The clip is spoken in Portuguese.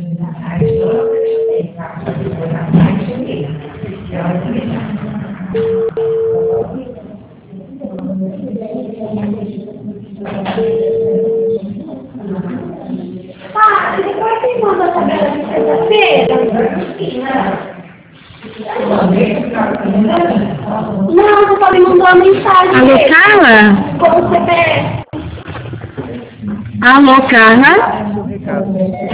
Ah, depois você manda a tabela de sexta-feira? Não, você só me mandou uma mensagem. Alô, Carla? Com o CPF. Alô, Carla?